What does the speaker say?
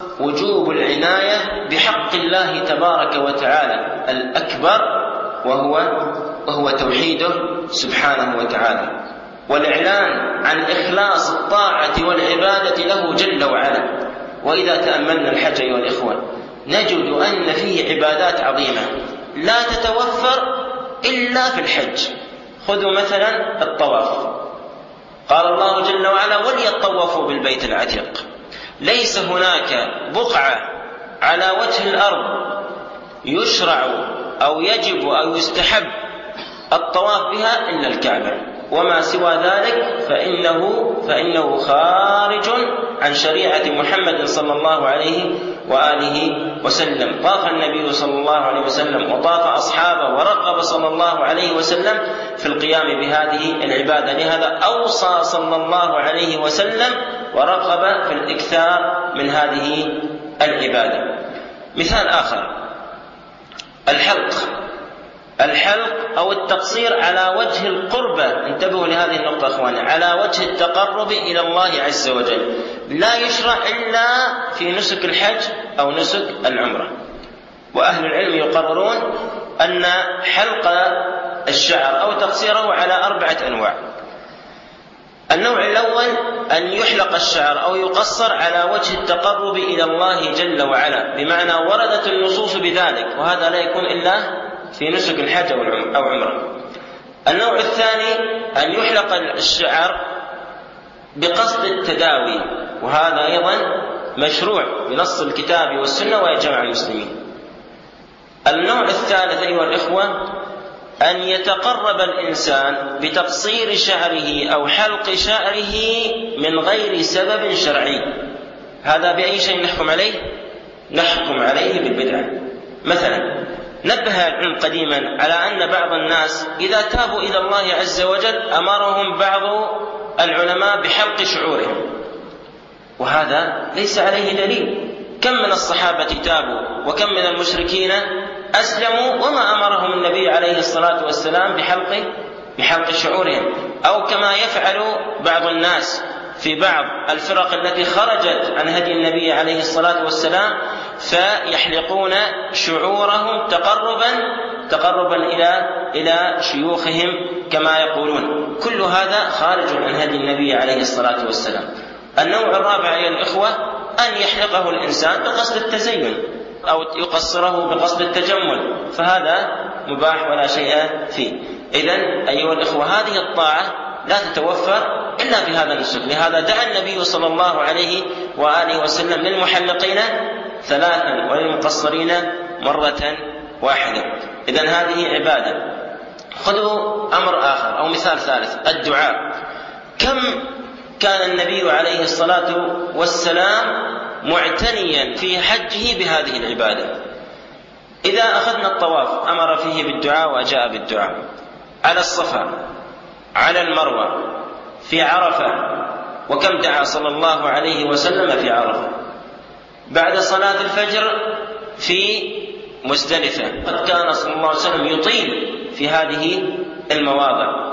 وجوب العناية بحق الله تبارك وتعالى الأكبر، وهو توحيده سبحانه وتعالى، والإعلان عن إخلاص الطاعة والعبادة له جل وعلا. وإذا تأملنا الحج أيها الإخوة نجد أن فيه عبادات عظيمة لا تتوفر إلا في الحج. خذوا مثلا الطواف، قال الله جل وعلا: وليطوفوا بالبيت العتيق. ليس هناك بقعة على وجه الأرض يشرع أو يجب أو يستحب الطواف بها إلا الكعبة، وما سوى ذلك فإنه خارج عن شريعة محمد صلى الله عليه وآله وسلم. طاف النبي صلى الله عليه وسلم وطاف أصحابه ورغب صلى الله عليه وسلم في القيام بهذه العبادة، لهذا أوصى صلى الله عليه وسلم ورغب في الإكثار من هذه العبادة. مثال آخر: الحلق أو التقصير على وجه القربة. انتبهوا لهذه النقطة أخواني، على وجه التقرب إلى الله عز وجل، لا يشرع إلا في نسك الحج أو نسك العمرة. وأهل العلم يقررون أن حلق الشعر أو تقصيره على 4 أنواع. النوع الأول أن يحلق الشعر أو يقصر على وجه التقرب إلى الله جل وعلا، بمعنى وردت النصوص بذلك، وهذا لا يكون إلا في نسك الحج أو عمرة. النوع الثاني أن يحلق الشعر بقصد التداوي، وهذا أيضا مشروع بنص الكتاب والسنة وإجماع المسلمين. النوع الثالث أيها الإخوة أن يتقرب الإنسان بتقصير شعره أو حلق شعره من غير سبب شرعي. هذا بأي شيء نحكم عليه؟ نحكم عليه بالبدعة. مثلا نبه العلم قديما على أن بعض الناس إذا تابوا إلى الله عز وجل أمرهم بعض العلماء بحلق شعورهم، وهذا ليس عليه دليل. كم من الصحابة تابوا وكم من المشركين أسلموا وما أمرهم النبي عليه الصلاة والسلام بحلق شعورهم. أو كما يفعل بعض الناس في بعض الفرق التي خرجت عن هدي النبي عليه الصلاة والسلام، فيحلقون شعورهم تقربا إلى شيوخهم كما يقولون. كل هذا خارج عن هدي النبي عليه الصلاة والسلام. النوع الرابع أيها الإخوة أن يحلقه الإنسان بقصد التزين أو يقصره بقصد التجمل، فهذا مباح ولا شيء فيه. إذن أيها الإخوة هذه الطاعة لا تتوفر إلا بهذا النسك. لهذا دعا النبي صلى الله عليه وآله وسلم للمحلقين 3 وللمقصرين مرة واحدة. إذن هذه عبادة. خذوا أمر آخر أو مثال ثالث: الدعاء. كم كان النبي عليه الصلاة والسلام معتنيا في حجه بهذه العبادة. إذا أخذنا الطواف أمر فيه بالدعاء وجاء بالدعاء على الصفا، على المروة، في عرفة، وكم دعا صلى الله عليه وسلم في عرفة، بعد صلاة الفجر في مزدلفة. قد كان صلى الله عليه وسلم يطيل في هذه المواضع.